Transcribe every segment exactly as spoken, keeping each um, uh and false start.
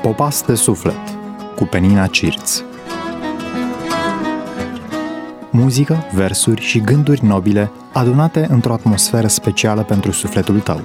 Popas de suflet cu Penina Cirț. Muzică, versuri și gânduri nobile adunate într-o atmosferă specială pentru sufletul tău.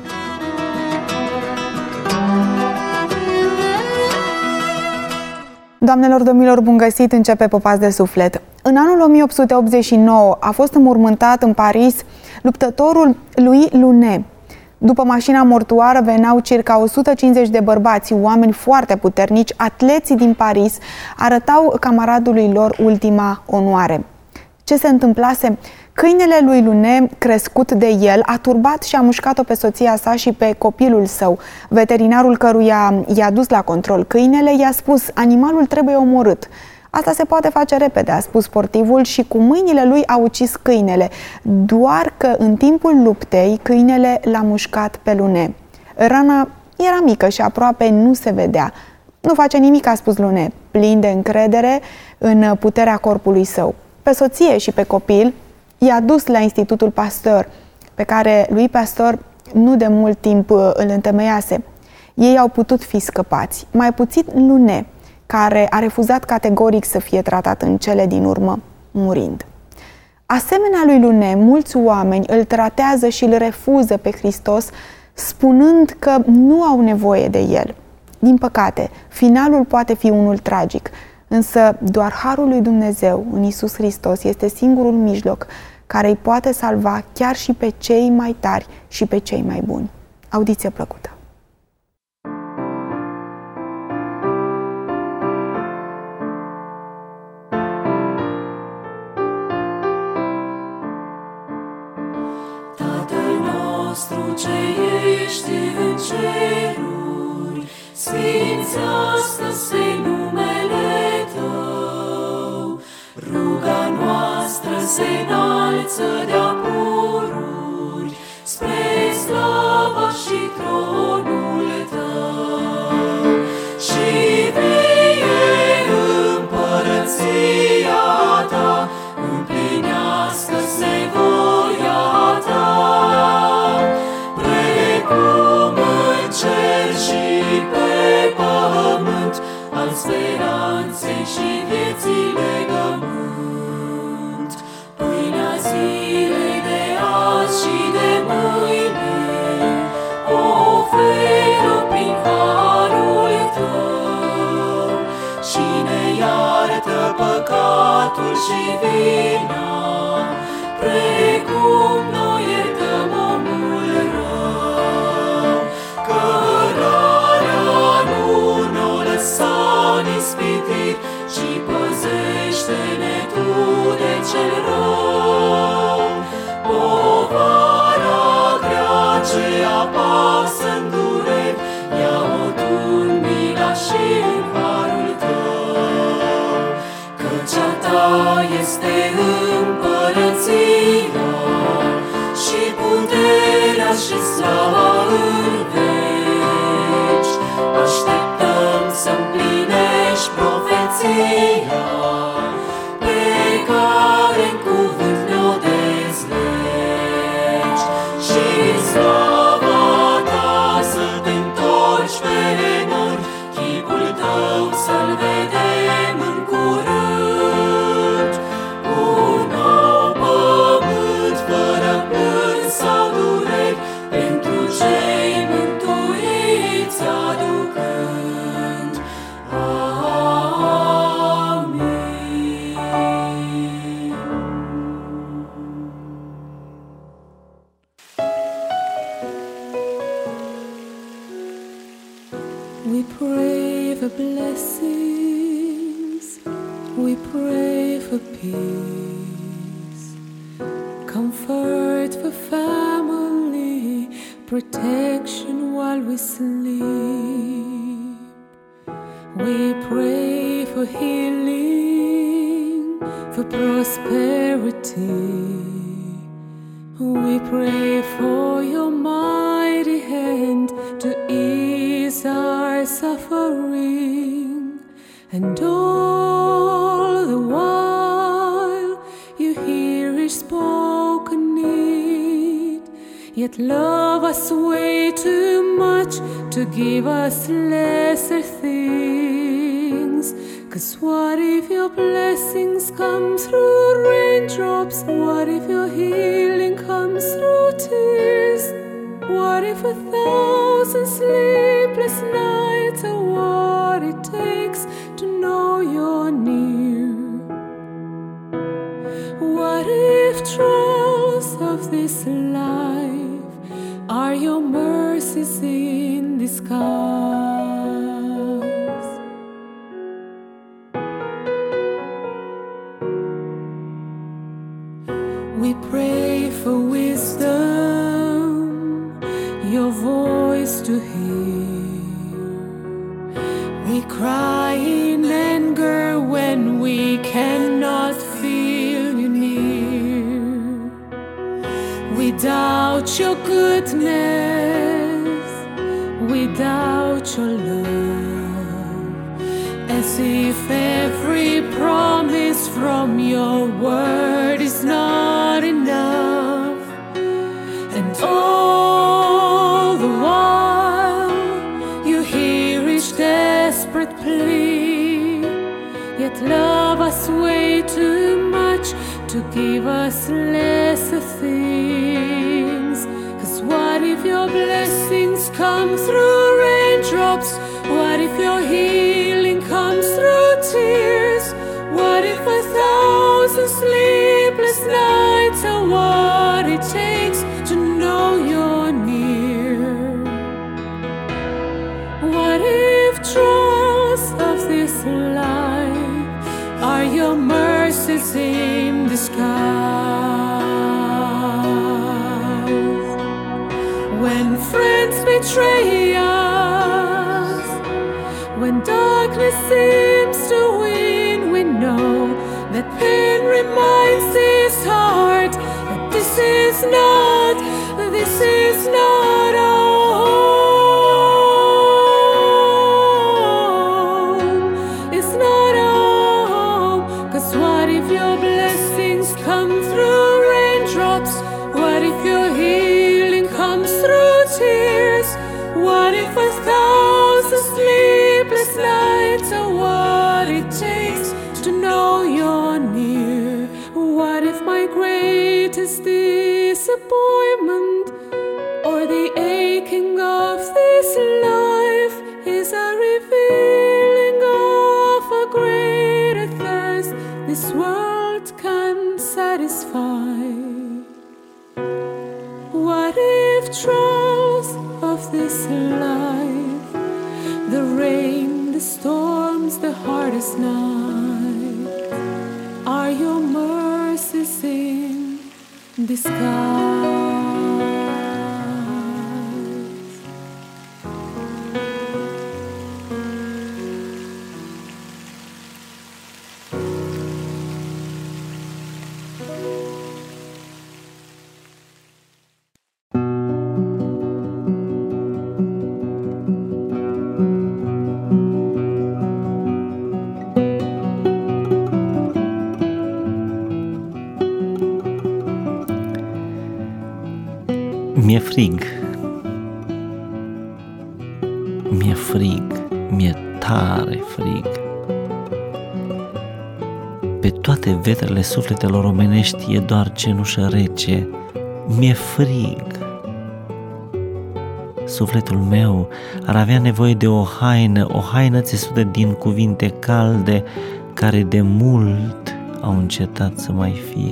Doamnelor, domnilor, bun găsit! Începe Popas de suflet. În anul o mie opt sute optzeci și nouă a fost înmormântat în Paris luptătorul Louis Lunet. După mașina mortoară veneau circa o sută cincizeci de bărbați, oameni foarte puternici, atleții din Paris, arătau camaradului lor ultima onoare. Ce se întâmplase? Câinele lui Lunet, crescut de el, a turbat și a mușcat-o pe soția sa și pe copilul său. Veterinarul căruia i-a dus la control câinele i-a spus: animalul trebuie omorât. Asta se poate face repede, a spus sportivul, și cu mâinile lui a ucis câinele, doar că în timpul luptei câinele l-a mușcat pe Lunet. Rana era mică și aproape nu se vedea. Nu face nimic, a spus Lunet, plin de încredere în puterea corpului său. Pe soție și pe copil i-a dus la Institutul Pasteur, pe care lui Pasteur nu de mult timp îl întemeiase. Ei au putut fi scăpați, mai puțin Lunet, care a refuzat categoric să fie tratat în cele din urmă, murind. Asemenea lui Lunet, mulți oameni îl tratează și îl refuză pe Hristos, spunând că nu au nevoie de el. Din păcate, finalul poate fi unul tragic, însă doar harul lui Dumnezeu în Iisus Hristos este singurul mijloc care îi poate salva chiar și pe cei mai tari și pe cei mai buni. Audiție plăcută! Ce ești în ceruri, sfințească-se numele Tău. Ruga noastră se înalță de-a pururi spre slava și tronul Tău. Și vie împărăția Ta, împlinească-se voia Ta, cum în cer și pe pământ, al speranței și vieții legământ. Pâinea zilei de azi și de mâine o oferă prin harul Tău și ne iartă păcatul și vina, precum noi iertăm omul rău. Cărarea nu ne-o lăsa n'ispitit, ci păzește-ne Tu de cel rău. Povara grea ce apasă-n dureri, ia-o Tu în mila și în harul Tău. Căci a Ta este împărăția și puterea și slava în veci. Așteptăm să împlinești profeția pe care în cuvânt ne-o dezlegi. Și în slava Ta să Te întorci pe nori, chipul Tău să-L vedem în curând. Un nou pământ fără plâns sau dureri, pentru cei mântuiți aducând. Amin. We pray for blessings, we pray for peace, comfort for family, protection while we sleep. We pray for healing, for prosperity. We pray for Your mighty hand to ease our suffering, and all the while You hear His spoken need. Yet love us way too much much to give us lesser things. 'Cause what if your blessings come through raindrops? What if your healing comes through tears? What if a thousand sleepless nights are what it takes to know you're near? What if trials of this life are your mercies in disguise? We pray for wisdom, your voice to hear. We cry in anger when we cannot feel you near. We doubt your goodness, we doubt your love, as if every promise from your word is not enough. And all the while you hear each desperate plea, yet love us way too much to give us lesser things. 'Cause what if your blessings come through raindrops? What if your healing comes through tears? What if a thousand sleepless nights are what it takes to know you're near? What if trials of this life are your mercies in disguise? When friends betray us, when darkness seems to win, we know that pain reminds his heart that this is not, this is not our home. It's not our home. 'Cause what if your blessings come through raindrops? What if your healing comes through tears? What if a thousand sleepless nights are what it takes to know you're near? What if my greatest disappointment or the aching of this life is a revealing of a greater thirst this world can satisfy? What if trials of this life, the rain, the storms, the hardest night, are your mercies in disguise? Mi-e frig, mi-e frig, mi-e tare frig. Pe toate vetrele sufletelor omenești e doar cenușă rece. Mi-e frig. Sufletul meu ar avea nevoie de o haină, o haină țesută din cuvinte calde, care de mult au încetat să mai fie.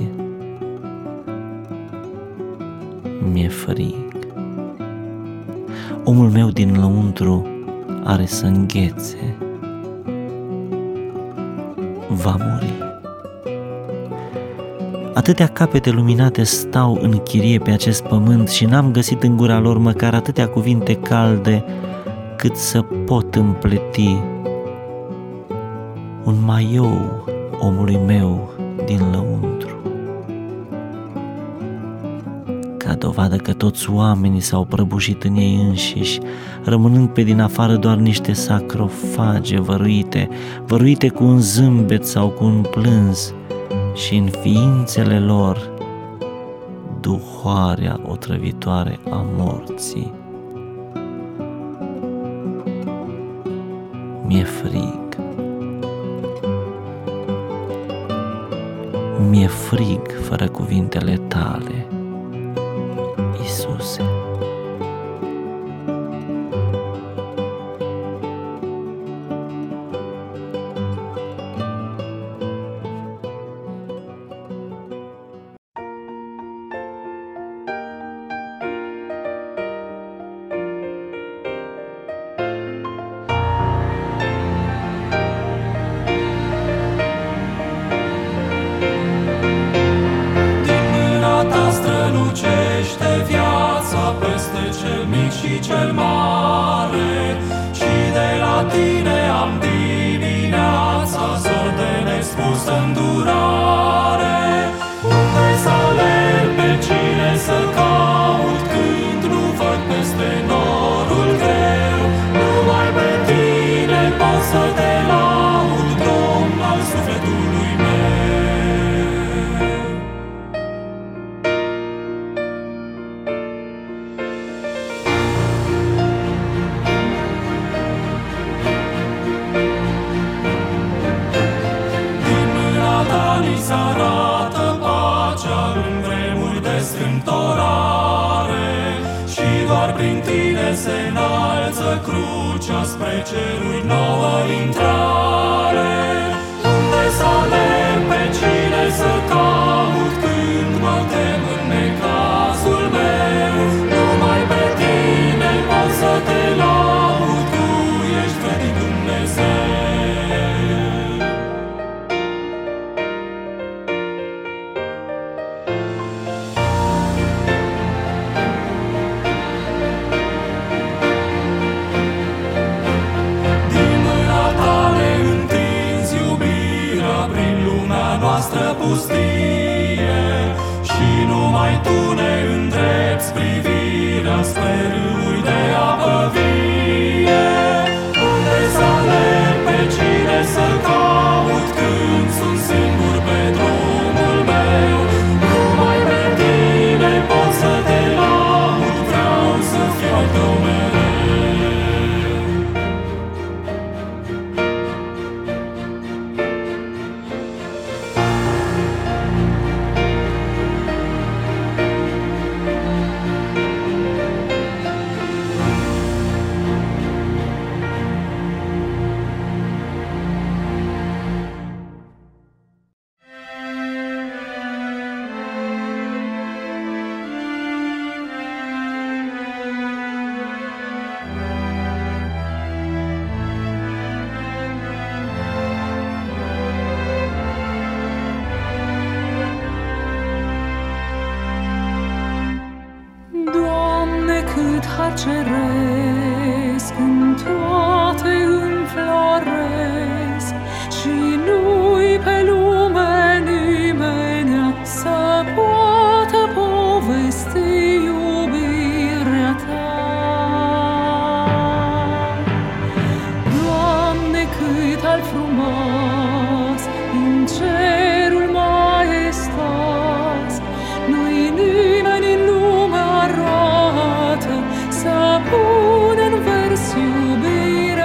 Mi-e frig. Omul meu din lăuntru are să înghețe. Va muri. Atâtea capete luminate stau în chirie pe acest pământ și n-am găsit în gura lor măcar atâtea cuvinte calde cât să pot împleti un maiou omului meu din lăuntru. Ca dovadă că toți oamenii s-au prăbușit în ei înșiși, rămânând pe din afară doar niște sacrofage văruite, văruite cu un zâmbet sau cu un plâns, și în ființele lor duhoarea otrăvitoare a morții. mi-e frig. Mi-e frig fără cuvintele tale, Iisuse. Și cel mare, și de la tine am dimineața zor de nespus îndurare. Unde să alerg, pe cine să caut, când nu văd peste norul greu? Numai pe tine pot să te laud, Domn al sufletului meu. Se arată pacea în vremuri de strâmtorare, și doar prin tine se înalță crucea spre ceruri nouă intrare. Unde să alerg, pe cine să caut, când mă tem în necazul meu? Numai pe tine pot să te laud, tu ești vrednic Dumnezeu. Noastră pustie, și numai tu ne îndrepți privirea spre râuri de apă vie. Unde să alerg, pe cine să caut, când sunt singur pe drumul meu? Numai pe tine pot să te laud, vreau să fiu al tău mereu. Har ceresc, în toate înfloresc, și nu-i pe lume nimenea să poată povesti iubirea ta. Doamne, cât al frumos în cerul maestos, nu-i nimeni în lume arată să pun în vers iubirea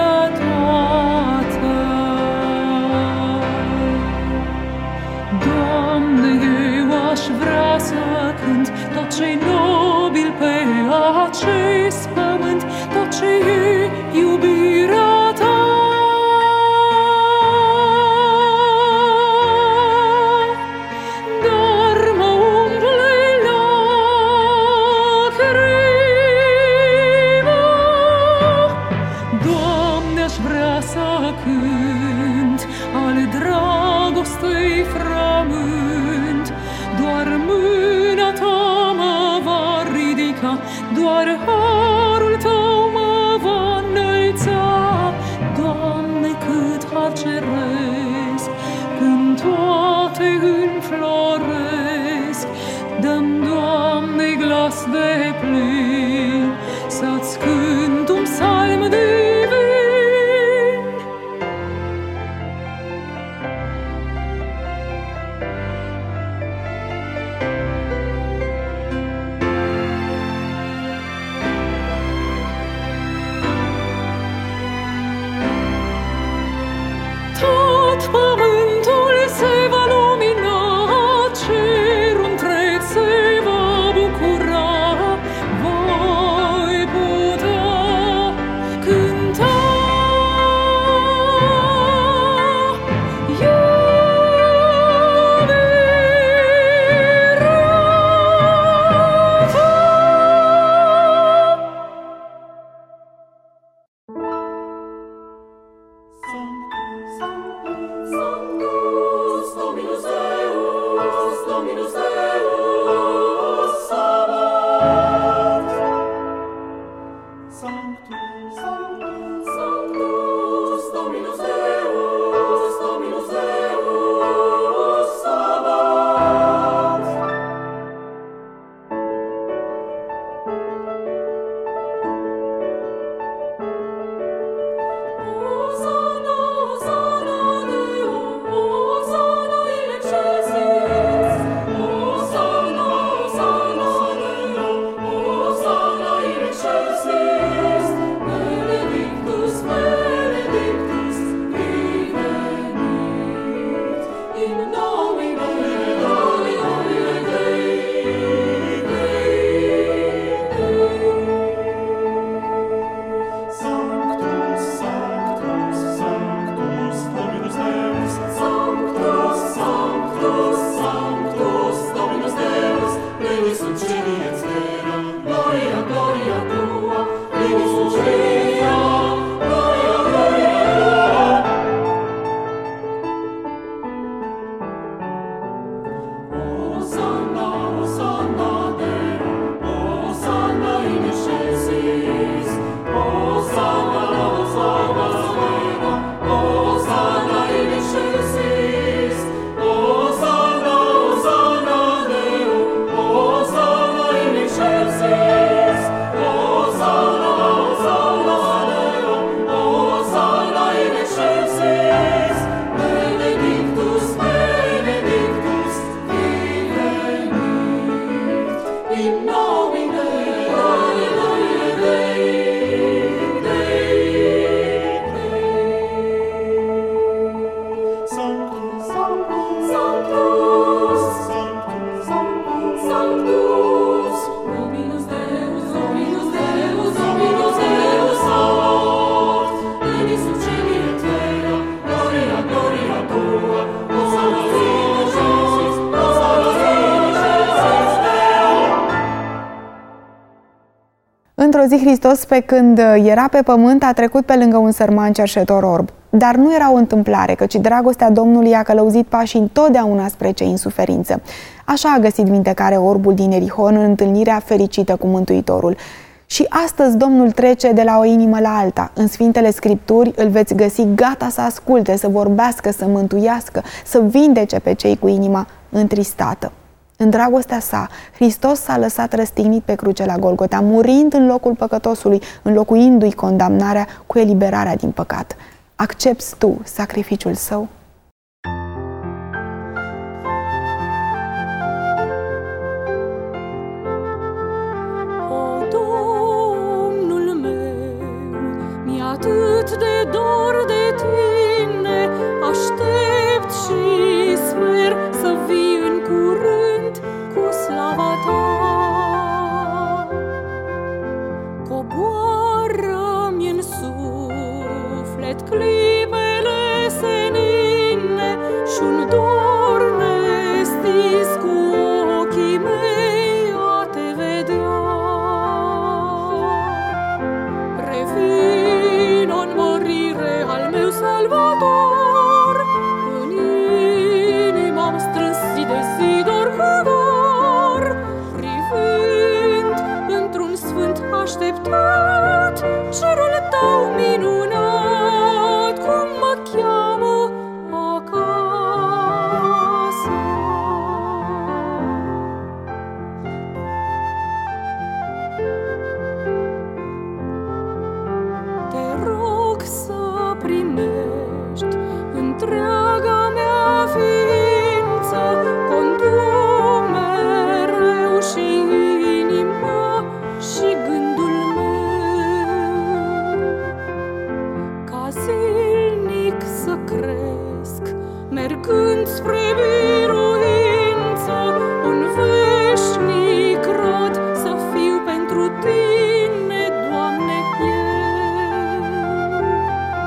Într-o zi Hristos, pe când era pe pământ, a trecut pe lângă un sărman cerșetor orb. Dar nu era o întâmplare, căci dragostea Domnului a călăuzit pașii întotdeauna spre cei în suferință. Așa a găsit vindecare orbul din Erihon în întâlnirea fericită cu Mântuitorul. Și astăzi Domnul trece de la o inimă la alta. În Sfintele Scripturi îl veți găsi gata să asculte, să vorbească, să mântuiască, să vindece pe cei cu inima întristată. În dragostea sa, Hristos s-a lăsat răstignit pe cruce la Golgota, murind în locul păcătosului, înlocuindu-i condamnarea cu eliberarea din păcat. Accepți tu sacrificiul său? O, Domnul meu, mi-e atât de dor de tine, aștept și sper să vii în curând cu slava ta. Coboară-mi în suflet clipele senine și-un dor nestins cu ochii mei a te vedea. Revino în mărire al meu Salvator, în inima-mi strâns zi de zi dor cu dor, privind într-un sfânt așteptat cerul tău minunat, cum mă cheamă acasă. Te rog să primești întreaga mea ființă, condu mereu și inima și gândul meu, ca zilnic să cresc, mergând spre biruință, un veșnic rod să fiu pentru tine, Doamne, eu.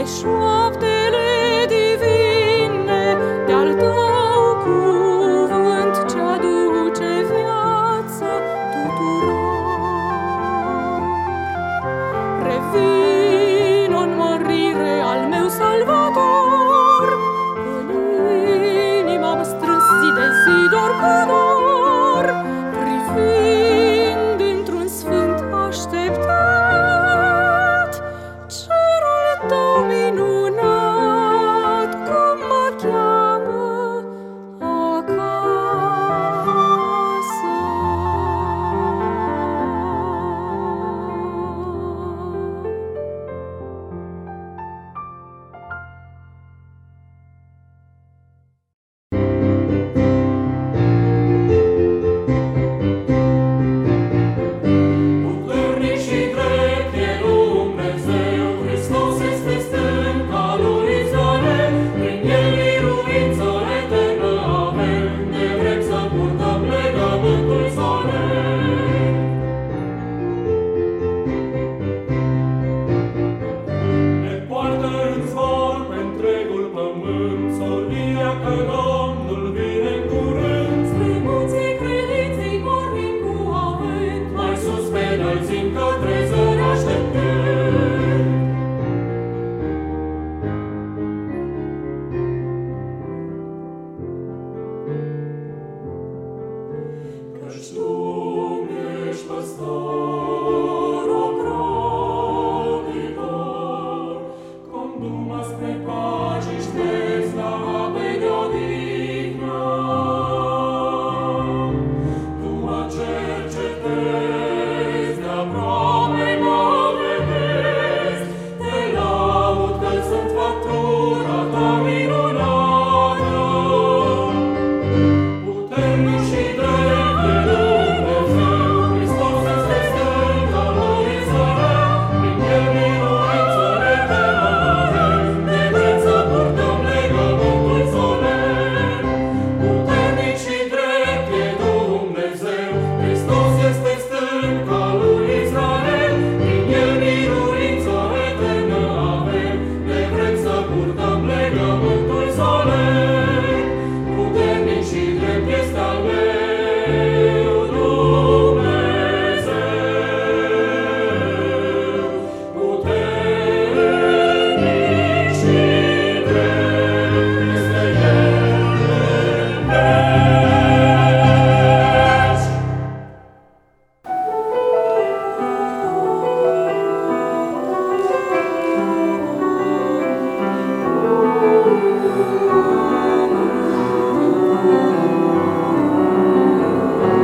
șoaptele divine de-al tău cuvânt ce aduce viață tuturor. Revin în mărire al meu Salvator, în inima mă strâns zi de zi doar cu dor, privind într-un sfânt așteptat cerul tău minunat, cum mă cheamă acasă. Puternic și drept e Dumnezeu, Hristos este stânca lui Israel, prin El biruință eternă avem, ne vrem să purtăm legământul solemn. Ne poartă în zbor pe întregul pământ, solia că Domnul vine în curând. Spre munții credinței pornim cu avânt, Mai sus pe înălțimi către zări așteptând. Căci Tu ești păstor ocrotitor, condu-mă spre pace și ștergi la ape de odihnă. Tu mă cercetezi, de-aproape mă vezi, te laud că sunt făptura Ta minunată. Puternic și drept e Dumnezeu, Hristos este stânca lui Israel, prin El biruință eternă avem, ne vrem să purtăm legământul solemn. Puternic și drept e Dumnezeu, Hristos este stânca lui Israel, prin El biruință eternă avem, ne vrem să purtăm legământul solemn. Puternic și drept este al meu Dumnezeu, puternic și drept este El în veci. Thank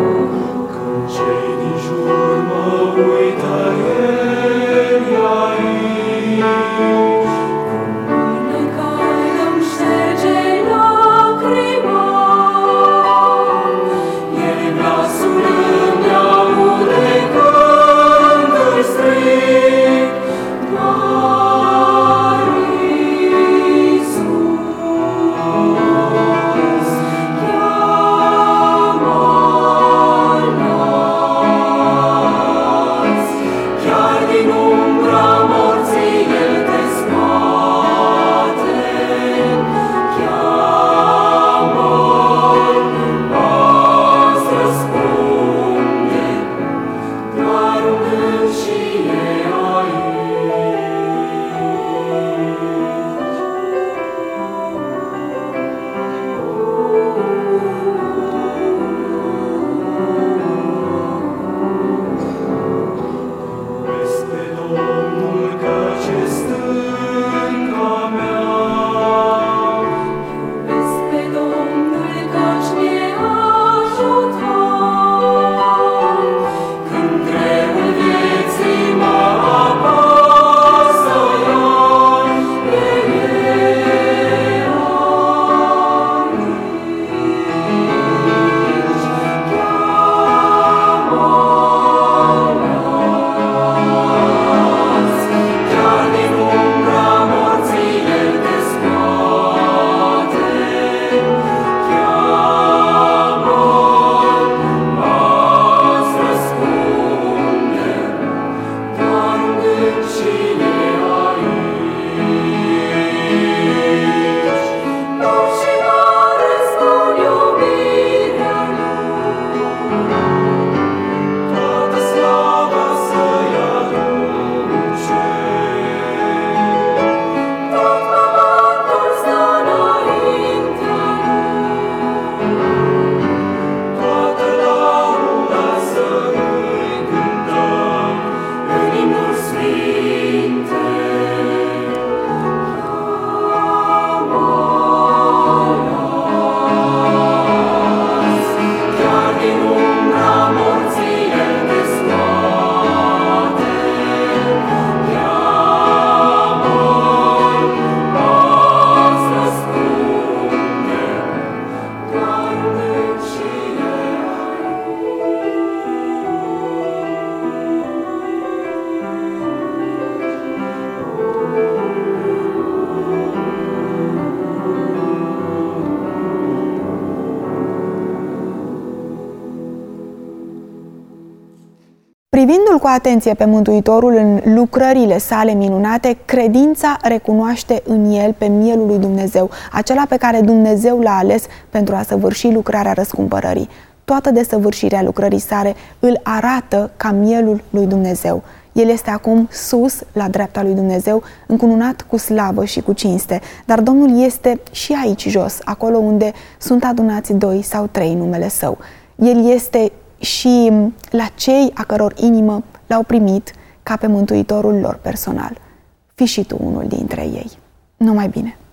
Privindu-L cu atenție pe Mântuitorul în lucrările sale minunate, credința recunoaște în El pe mielul lui Dumnezeu, acela pe care Dumnezeu l-a ales pentru a săvârși lucrarea răscumpărării. Toată desăvârșirea lucrării sale îl arată ca mielul lui Dumnezeu. El este acum sus, la dreapta lui Dumnezeu, încununat cu slavă și cu cinste, dar Domnul este și aici jos, acolo unde sunt adunați doi sau trei în numele Său. El este și la cei a căror inimă l-au primit ca pe Mântuitorul lor personal. Fii și tu unul dintre ei. Numai bine!